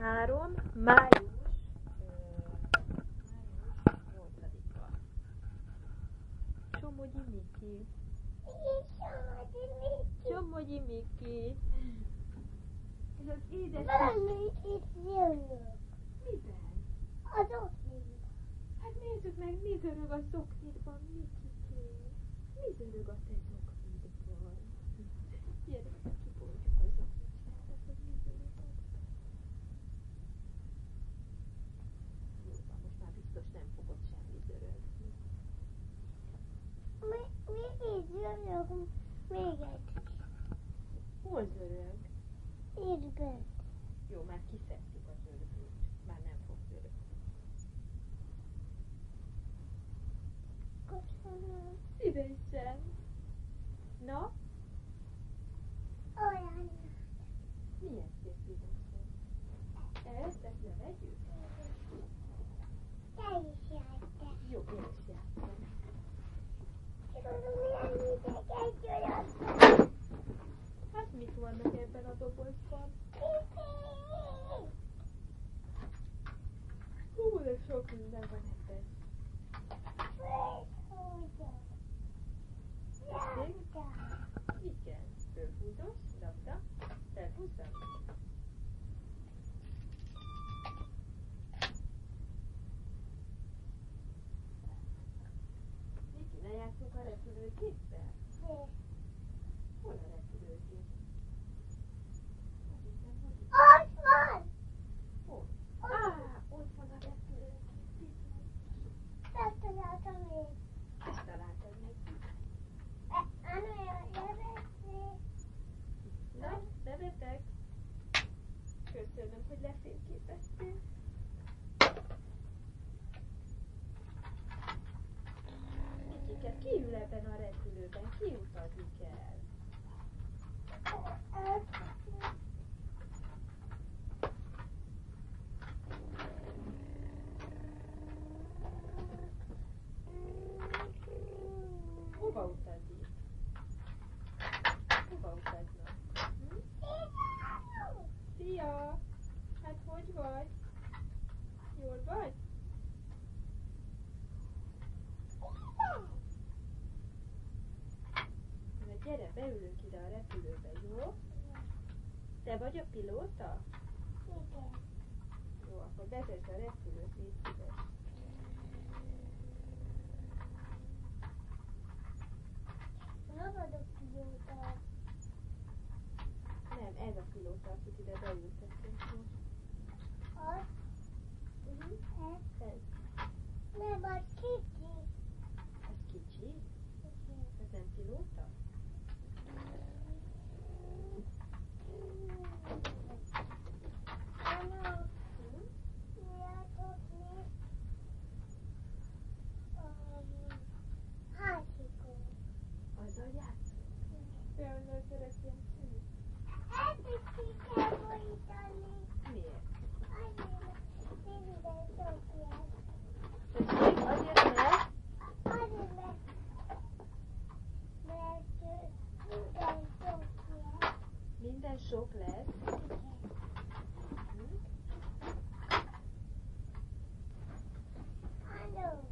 3. május 8-a. Somogyi Miki. Somogyi Miki. És az édes... Valami itt jönök. Miben? Az oknit. Hát nézzük meg, mi zörög a zoknidban, Mikikém. Mi zörög a te zoknidban? Gyere, kibontjuk a zoknitjárat, hogy mi zörög a... Jó van, most már biztos nem fogod semmi zörögni. Mi itt jönök még egy. Hol zörög? Itt bent. Jó, már kiszedtük a zörgőt. Már nem fog zörögni. Köszönöm. Szívesen. Na? Olyan. Milyen szép szívesen? Ezt levegyük? Te is jártál. Jó, én is játszom. Tudom, milyen ideg egy olyan. Hát mit vannak ebben a dobozban? Hú, de sok minden van ebben. Igen, fölhúzós, labda, felhúzom. Miki, ne játszunk a repülőgéppel? Hol a repülőgép? Ott van! Hol? Ott van a repülőgép. Megtaláltam én. Ezt találtad meg. Na, nevetek. Köszönöm, hogy lefényképeztél. Mikike, ki ül ebben a repülőben? Ki utazik el? Hova utazik? Hova utaznak? Szia! Hát hogy vagy? Jól vagy? Na gyere, beülünk ide a repülőbe, jó? Te vagy a pilóta? Jó, akkor vezess a repülőt, légy szíves. Nem, ez a pilóta, akit ide beültettünk most. Ez. Nem, az kicsi. Ez kicsi? Ez nem pilóta? Anya, miatt mi? Hásikó. Azzal játszunk? Például szeretném tűnni. Ezt is ki kell borítani. Miért? Azért, minden szokják. Tessék, azért mert... Azért, mert minden szokják. Minden sok lesz. Anya,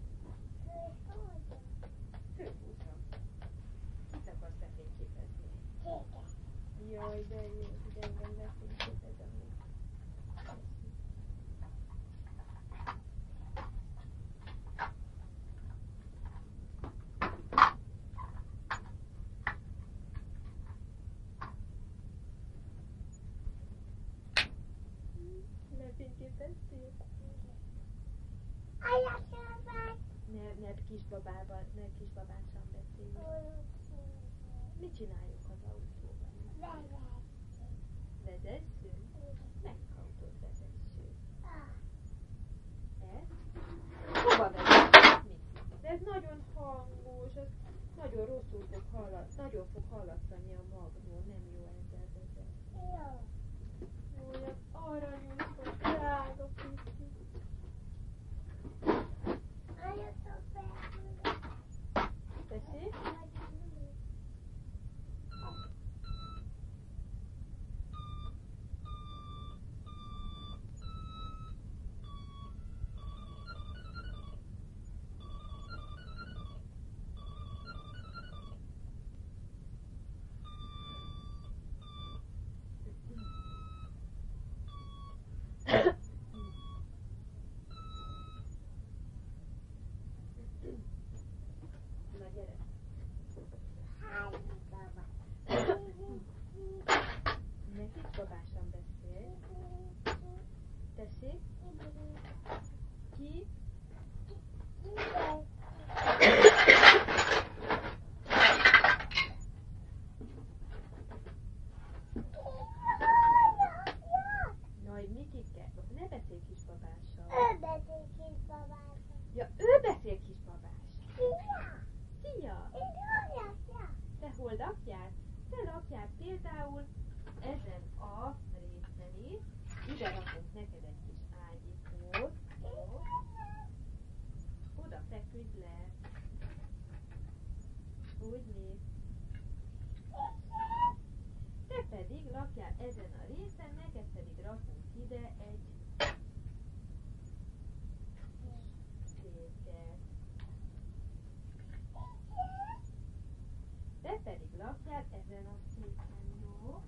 Fölhúzom. Kit akarsz lefényképezni? téged. Jaj, de jó, hogy engem lefényképezem. Lefényképeztél? Ne kisbabásan beszéljünk. Mit csináljuk az autóban? Vezesszünk? Melyik autót vezessünk? Ez? Hova vezessünk? Mit? De ez nagyon hangos, ez nagyon rosszul fog nagyon fog hallatszani a magnó, nem jó ezzel vezetni. Olyan aranyos, hogy drága pici. Tessék? lakjál például ezen a részen is. Ide rakunk neked egy kis ágyikót. Jó. Oda feküdj le. Úgy néz. Te pedig lakjál ezen a részen, neked pedig rakunk ide egy széket. Te pedig lakjál ezen a széken, jó?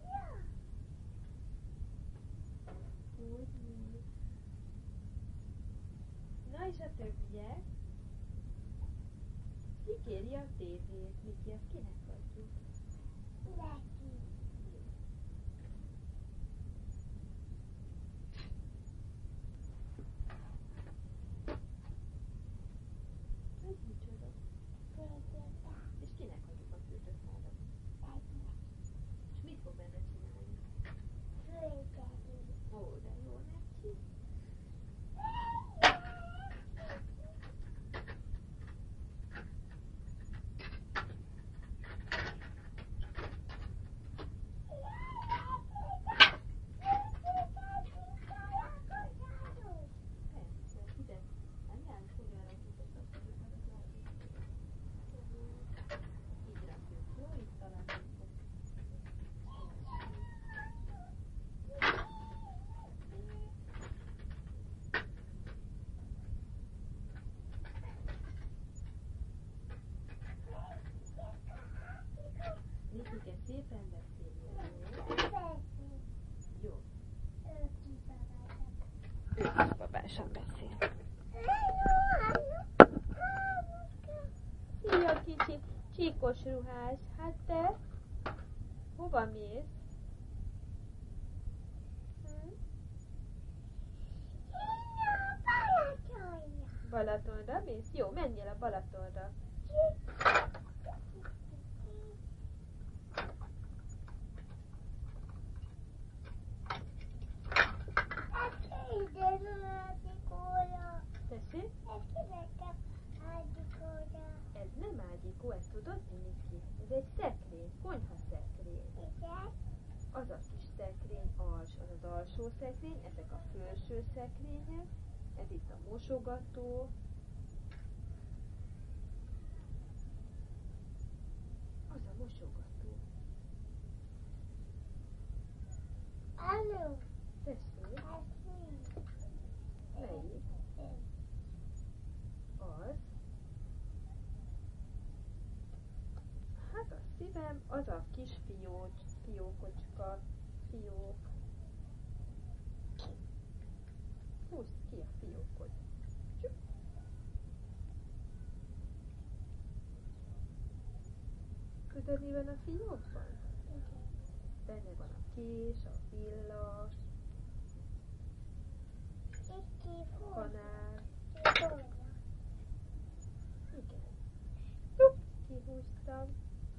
Úgy néz. Na és a többiek? Ki kéri a tévét? Miki, ezt kinek adjuk? Neki. Ez micsoda? Főzőtáj. És kinek adjuk a fürdőszálat? Egynek. És mit fog benne csinálni? Főzőtáj. Ó, de jó neki. Persze, ide. Anyám, hogyan rakjuk ezt a fürdőszálat? Így rakjuk, jó? Itt találjuk. Mikike, szépen beszéljél, jó? Jó. Ő is babásan beszél. Szia, kicsi csíkos ruhás. Hát te? Hova mész? Balatonra mész? Jó, menjél a Balatonra. Tessék? Ez nem ágyikó, ezt tudod, Miki? Ez egy szekrény, konyha szekrény. Az a kis szekrény, az az alsó szekrény, ezek a felső szekrények, ez itt a mosogató. Az a mosogató. Tessék? Melyik? Az. Hát a szívem, az a kis fiókocska, fiók. Húzd ki a fiókot. Csup. Tudod, mi van a fiókban? Benne van a kés, a villa, kanál. Igen. Jupp, kihúztam.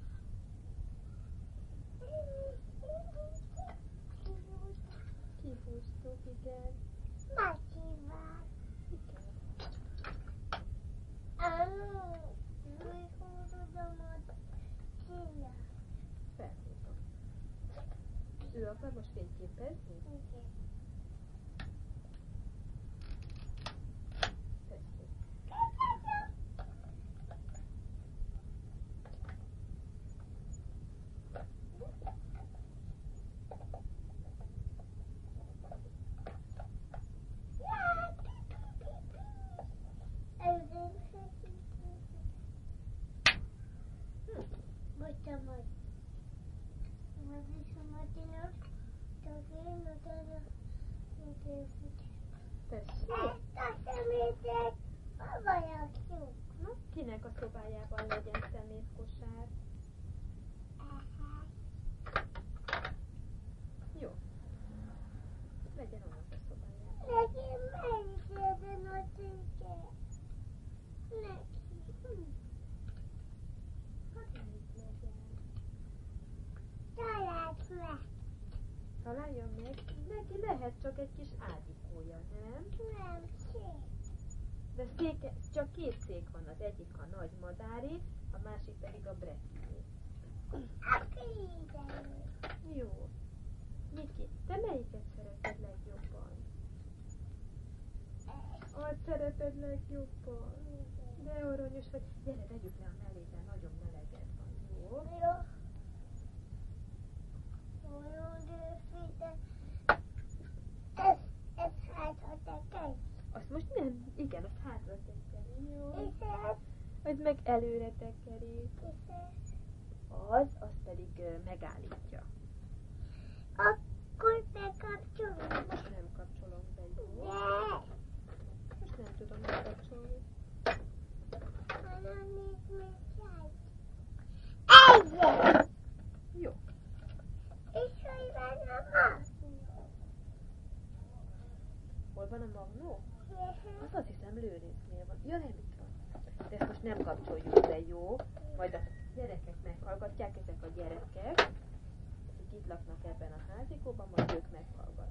Kihúztuk, igen. Igen. Felhúzom. Ő akar most fényképezni? Tessék. Tessék. Na, kinek a szobájában legyen szemétkosár? Jó. Legyen annak a szobájában. Hát melyik legyen? Találjon meg. Neki lehet csak egy kis ágyikója, nem? De széke, csak két szék van, az egyik a nagy madári, a másik pedig a brettié. érted legjobban. De aranyos vagy. Gyere, vegyük le a melléden, nagyon meleged van, jó? Jó. Olyan dőfite. Ez hátra tekely. Azt most nem, igen, azt hátra tekeri, jó? És ez? Ez meg előre tekeri. És ez? Az pedig megállítja. Akkor bekapcsolom. Most nem kapcsolom be, jó? De. Most nem tudom bekapcsolni. Hanem még egy. Jó. És hogy van a magnó? Hol van a magnó? Az azt hiszem lőrincnél van. Ja, nem itt van. De ezt most nem kapcsoljuk be, jó? Majd a gyerekek meghallgatják, ezek a gyerekek, akik itt laknak ebben a házikóban, majd ők meghallgatják.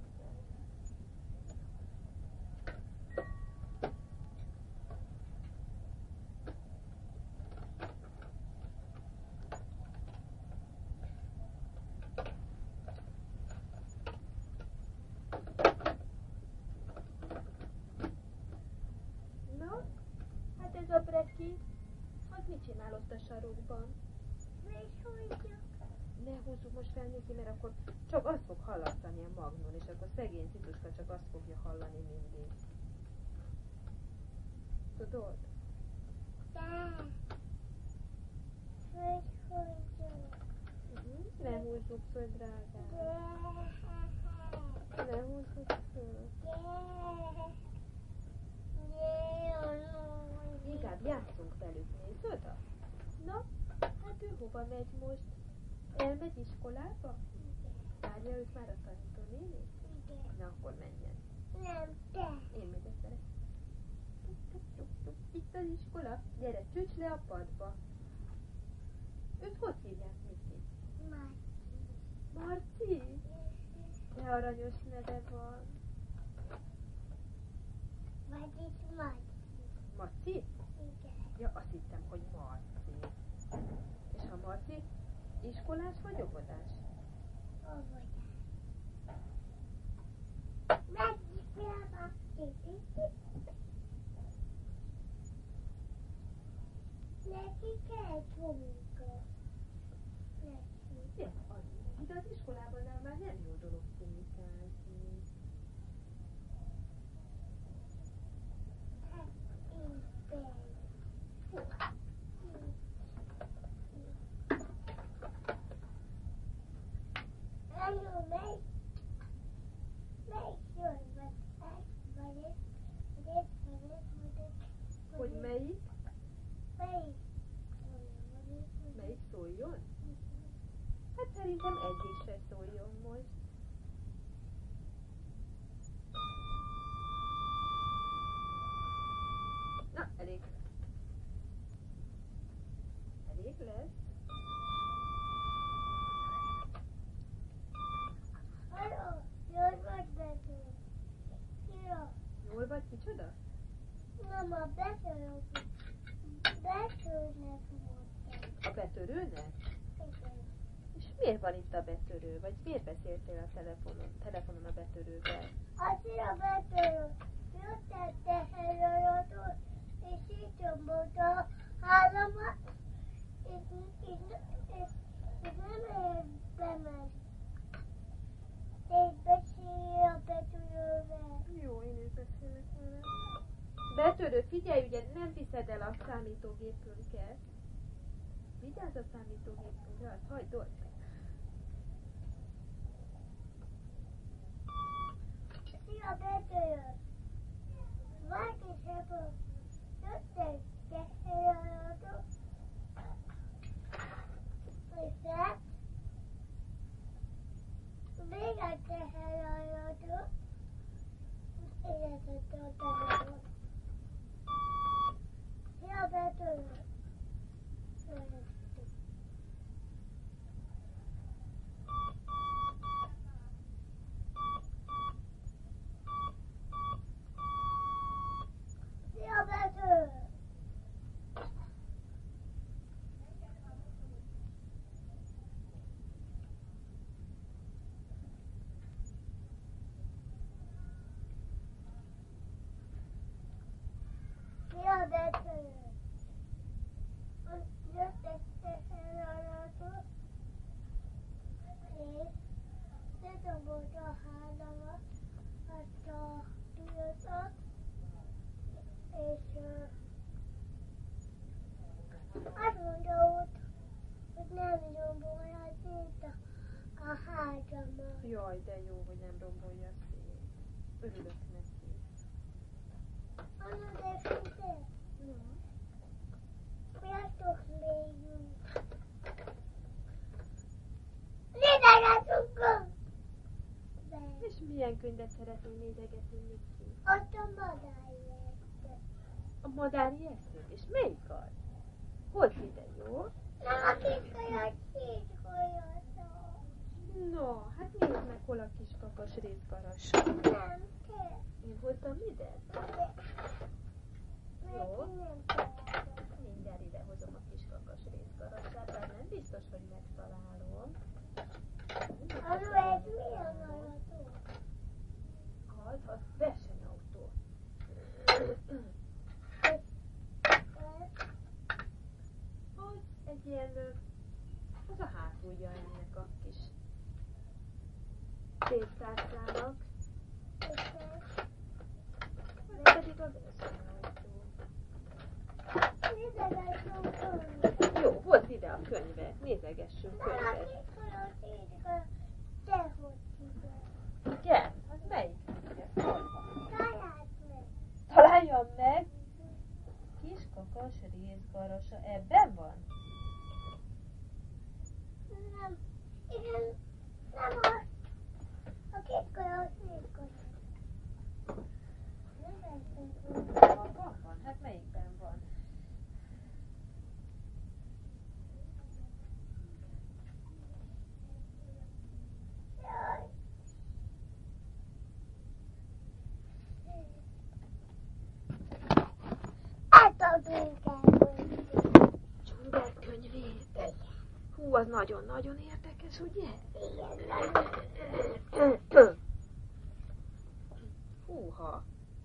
Na, hát ez a breki, az mit csinál ott a sarokban? Ne húzzuk most fel, Niki, mert akkor csak azt fog hallasztani a magnón, és akkor szegény Cituska csak azt fogja hallani mindig. Tudod? Ne húzzuk föl, drágám. Ne húzzuk föl. Inkább játszunk velük, nézd oda? Na, hát ő hova megy most? Elmegy iskolába? Várja őt már a tanítónéni? Na, akkor menjen. Nem, te. Én megyek vele. Itt az iskola. Gyere, csücs le a padba. Őt hogy hívják, Miki? Marci? De aranyos neve van. Vagyis Marci. Marci? Igen. Ja, azt hittem, hogy Marci. És ha Marci, iskolás vagy óvodás? Óvodás. Megyik fel a neki kell munka. Neki. Ja, az. De az iskolában már nem jó dolog punikázni. Hát én Anyu, melyik sorban Hogy melyik? Melyik Melyik szóljon? Hát szerintem egyik se szóljon most. Na, elég. Elég lesz. Halló, jól vagy betűr. Szia. Jól vagy, kicsoda? Nem, a betűrnek mondtam. A betörőnek? Igen. És miért van itt a betörő? Vagy miért beszéltél a telefonon a betörővel? Azért a betűr jöttette helyajatól, és így mondta a házamat, és nem ér bemegy. És beszélj a betűrővel. Jó, én is beszélek vele. Betörő, figyelj, ugye nem viszed el a számítógépünket. Vigyázz a számítógépünkre, azt hagyd ott. Szia, betűr! Vagy is ebből jöttette helyajatól, és hát végig helyajatól, életette a telefon. Szia, betűr! Szia, betűr! Jaj, de jó, hogy nem rombolja szét. Örülök neki. Anna, de figyelj! Miattok légyünk. Nézegetünk! És milyen könyvet szeretnél nézegetni, Miki? Ott a madárjegyzet. A madárjegyzet? És melyik az? Hozd ide, jó? Nem a kis kajak szétgolyózó. No, hát nézd meg, hol a kis kakas részgaras. Nem kell. Én hoztam ide? Jó. Mindjárt idehozom a kis kakas részgarasát, bár nem biztos, hogy megtalálom. Anu, ez milyen autó? Az versenyautó. Az egy ilyen, az a hátulja ennek a kis pénztárcának. Ez pedig a versenyautó. Jó, hozd ide a könyvet, nézegessünk könyvet. Igen? Az melyik? Ez hol van? Találjam meg! Kis kakas részgarasa ebben van? Nem. Igen, nem az. A kétkolya az négykolya. Nem veszünk. Abban van? Hát melyikben van? Jaj. Átadunk el. Csongor könyvét. Hú, az nagyon-nagyon érdekes, ugye? Húha.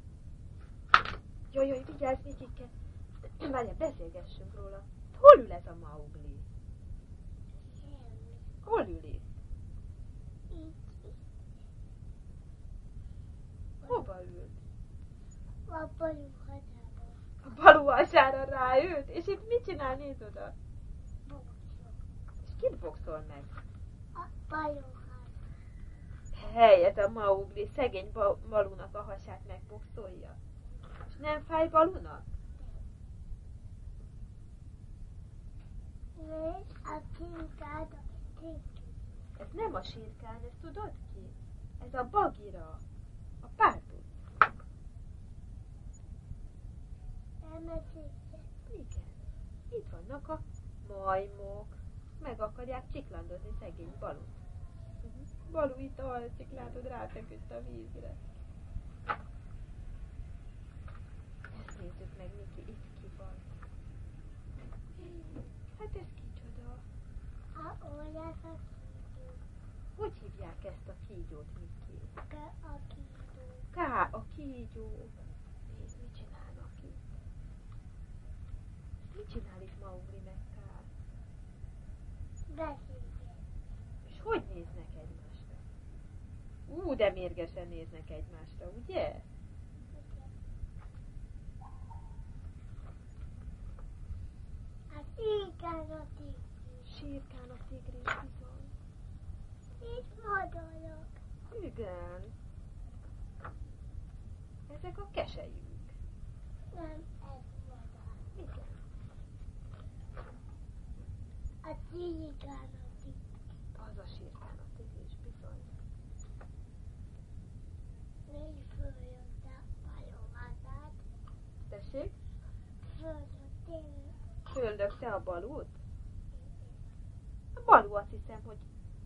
Jaj, vigyázz, Mikike. Várjál, beszélgessünk róla. Hol ül ez a Maugli? Hol ül itt? Hova ült? A baluhatába. A baluhasára ráült? És itt mit csinál? Nézd oda. És kit boxol meg? A baluhat. Hely, ez a Maugli szegény Balúnak a hasát megboxolja. És nem fáj Balúnak? Nézd, a kinkád a kinkád. Ez nem a sírkán, ezt tudod ki? Ez a Bagira, a párduc. Igen. Itt vannak a majmok. Meg akarják csiklandozni szegény Balút. Balú itt alszik, látod, ráfeküdt a vízre. Ezt nézzük meg, Miki, itt ki van. Hát ez kicsoda. Hogy hívják ezt a kígyót, Miki? A kígyó. Ká, a kígyó. Nézd, mit csinálnak itt. Mit csinál itt Maugli meg Ká? Beszélget. És hogy néznek egymásra? De mérgesen néznek egymásra, ugye? A sírkán a tigris. Sírkán a tigris bizony. Itt madarak. Igen. Ezek a keselyűk. Nem, ez madár. Igen. A sírkán a tigris. Az a sírkán a tigris bizony. Négy följött a baluhatát. Tessék? Följött én. Földökte a Balút? A Balú azt hiszem, hogy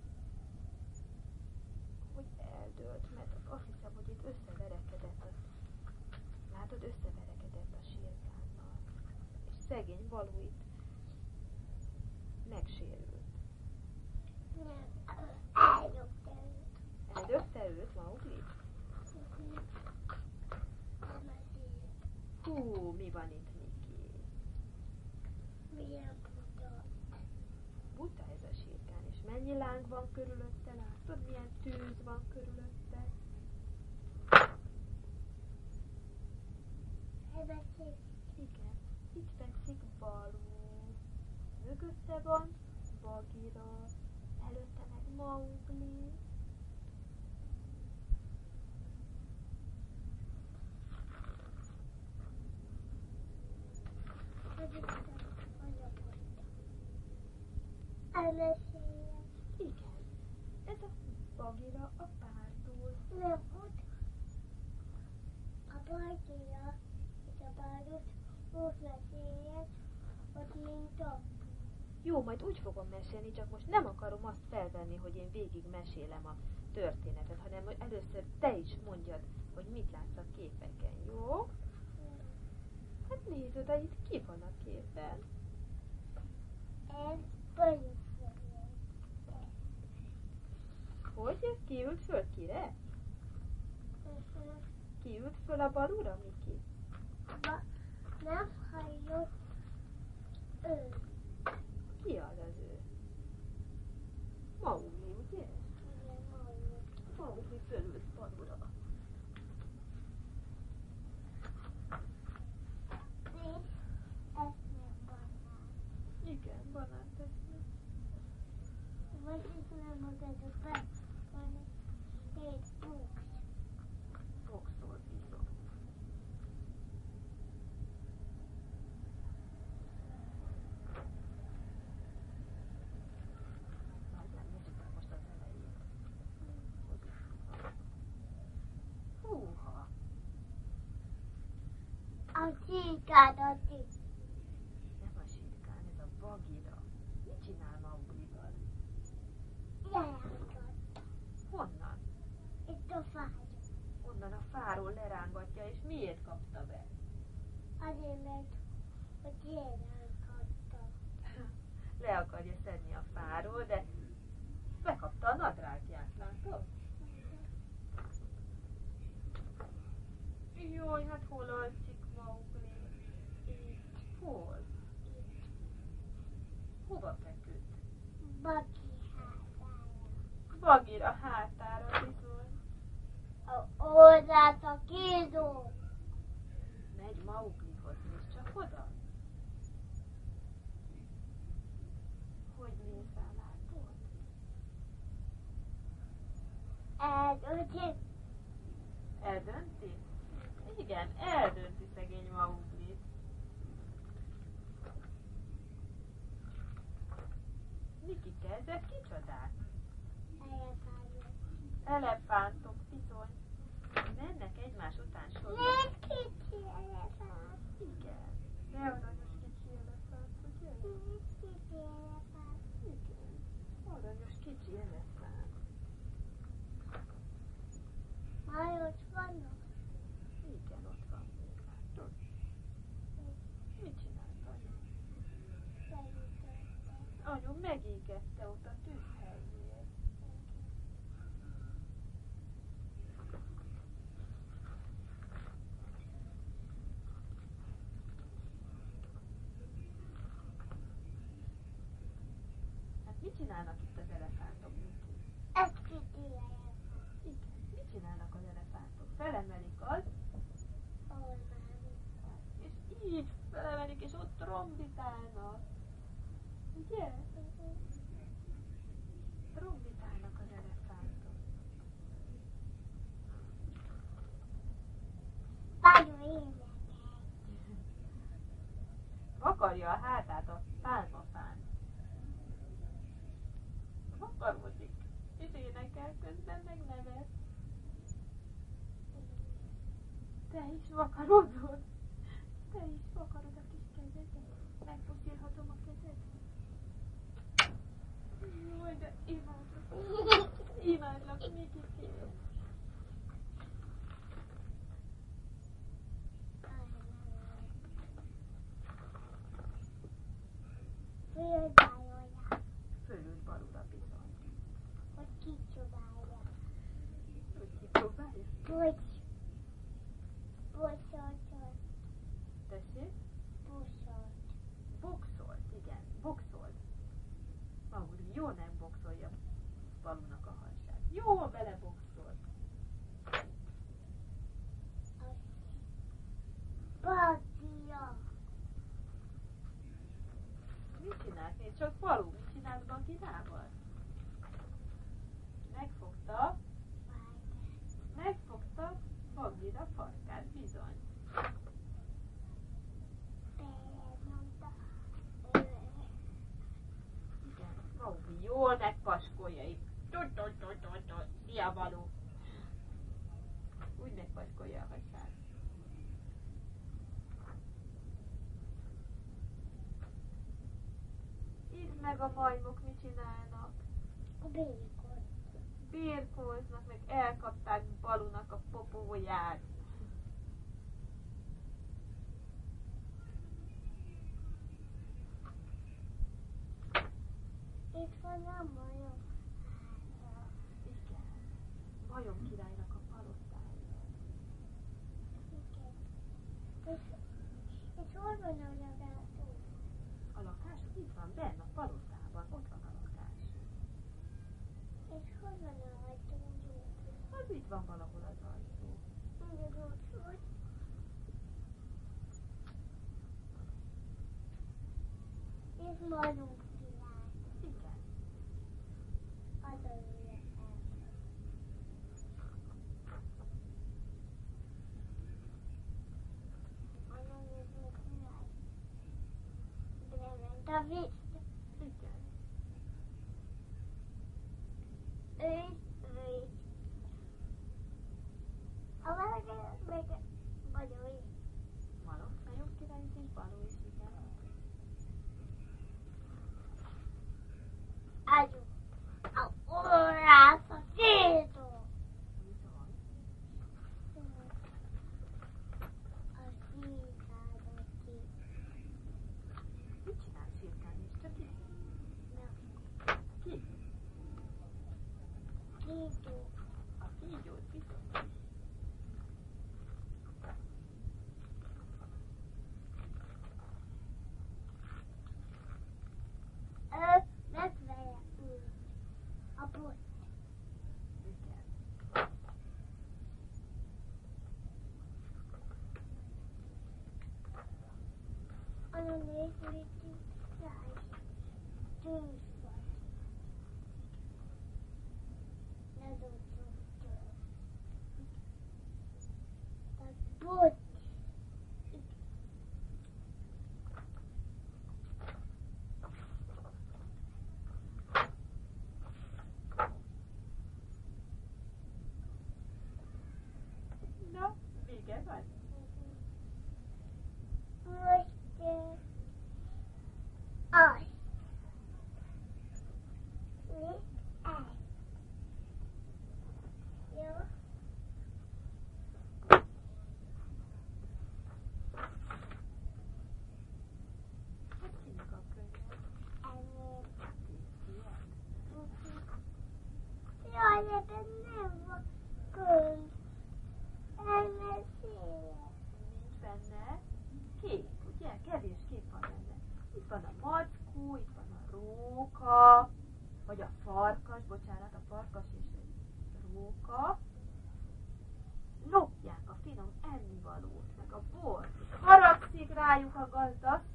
eldőlt, mert azt hiszem, hogy itt összeverekedett látod, összeverekedett a sírkánnal. És szegény Balú itt megsérült. Nem, eldobta őt. Eldökte őt, Maugli? Nem azért. Hú, mi van itt, Miki? Milyen buta. Buta ez a sírkán, és mennyi láng van körülötte, látod, milyen tűz van körülötte? Elbeszél. Igen, itt fekszik Balú. Mögötte van Bagira, előtte meg Maugli. elmeséljem. Igen. Ez a Bagira a pártól. Nem, ott a Bagira és a pártot most meséljem, hogy mint a... Jó, majd úgy fogom mesélni, csak most nem akarom azt felvenni, hogy én végig mesélem a történetet, hanem hogy először te is mondjad, hogy mit látsz a képeken, jó? Hát nézd oda, itt ki van a képen? Ez bőjön. Hogy? Kiült föl kire? Kiült föl a balura, Miki? Nem hallott ő. Ki az az ő? Maugli, ugye? Igen, hallott. Maugli fölült balura. Ez nem banán. Igen, banán tesznek. Vagy itt nem magad a be, hanem egy búks. Boxol bizony. Nézzük meg most az elejét. Húha! A csíkádat is. Nem a sírkán, ez a Bagira. Mit csinál Mauglival? Lerángat. Honnan? Itt a fáj. Onnan a fáról lerángatja, és miért kapta be? Azért, mert hogy lerángattam. Le akarja szedni a fáról, de bekapta a nadrágját, látod? Jaj, hát hol alszik Maugli? Hol? Hova feküdt? Baki hátára. Bagira hátára bizony. A oldalt a kézó. Megy Mauglihoz, nézd csak oda. Hogy nézel, látod? Eldönti. Eldönti? Igen, eldönti szegény Mauglit. Mikike, ezek kicsodák? Elefánt. Elefántok bizony. Mennek egymás után sorba. Nézd, kicsi elefánt. Igen. De aranyos kicsi elefánt, ugye? Nézd, kicsi elefánt. Igen. Aranyos kicsi elefánt. Már ott vannak. Igen, ott van még, látod? Mit csinált anyu? Anyu megégette ott a tűzhelyét. Hát mit csinálnak itt az elefántok, Miki? Ez kicsi elefánt. Igen. Mit csinálnak az elefántok? Felemelik az, és így felemelik, és ott trombitálnak. Ugye? Trombitálnak az elefántok. Nagyon énekel. Vakarja a hátát a pálmafán. Vakarodik, és énekel közben, meg nevet. Te is vakarodod. Te is vakarod a kis kezedet. Megpuszilhatom a kezed. Jaj, de imádlak. Imádlak, Mikikét. Földájolják, Fölült balura bizony. hogy kicsodálja. Hogy kipróbálja? Hogy bosszoltól, Tessék? bosszolt. Boxolt, igen, boxolt. Maugli, jó nem boxolja Balunak a hasát. Jó, beleboxolt. Bagia. Mit csinált? Nézd csak, Balu, mit csinált Bagirával? Megfogta, való. Úgy megpackolja a hasát. Itt meg a majmok mit csinálnak? Birkóznak, meg elkapták Balúnak a popóját. Itt van a majom. Igen. Majom királynak a palotája. Igen. És hol van a lakásod? A lakásuk itt van, benne a palotában, ott van a lakás. És hol van a ajtó? Az itt van valahol az ajtó. És majom király. Igen. Az a hülye el. Majom király. Bement a víz. Igen. Víz. A valaki meg Balú is. Majom király és Balú is, igen. Ágyú. A órász a szétó. Bizony. A szétába ki. Mit csinál Cirkán is? Csak itt. Ki? Szétó. A kígyót bizony. Megverje úgy. A bot. Igen. Anna nézd, ráj. Tűz vagy. Ne dobjuk tőle. A bot. Na, vége van. Most az. Mi? Ez. Jó? Hát kinek a könyvet? Ennyi. Ilyen. Jaj, de nem van könyv. Enne széle. Nincs benne kép, ugye? Kevés kép van benne. Itt van a mackó, itt van a róka, vagy a farkas, bocsánat, a farkas és a róka. Lopják a finom ennivalót, meg a bort. Haragszik rájuk a gazda, azt